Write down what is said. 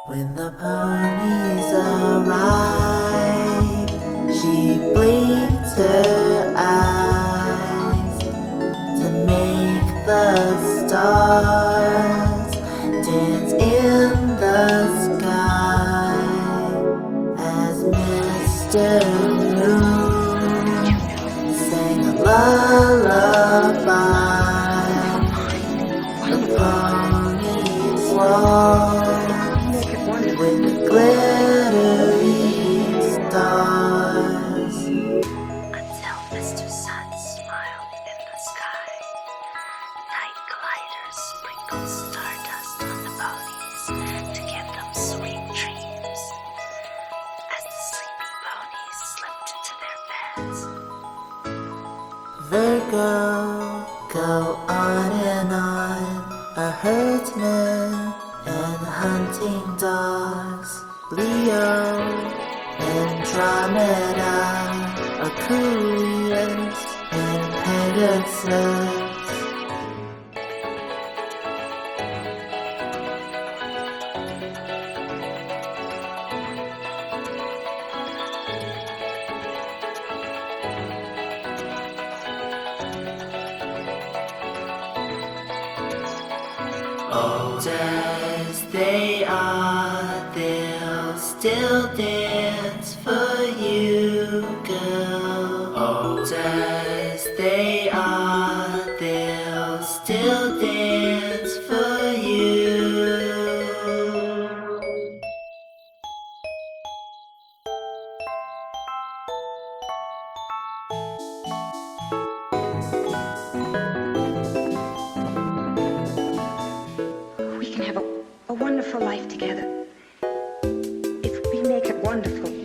When the ponies arrive, she blinks her eyes to make the stars dance in the sky as Mr. Moon sang a lullaby. The ponies walk with the glittering stars until Mr. Sun smiled in the sky. Night gliders sprinkled stardust on the ponies to give them sweet dreams. As the sleepy ponies slipped into their beds, Virgo, go on and on, a herdsman and hunting dogs. Leo, Andromeda, Aquarius and Pegasus. Old as they are, they'll still dance for you, girl. Old as they are, they'll still dance for you. We can have a wonderful life together if we make it wonderful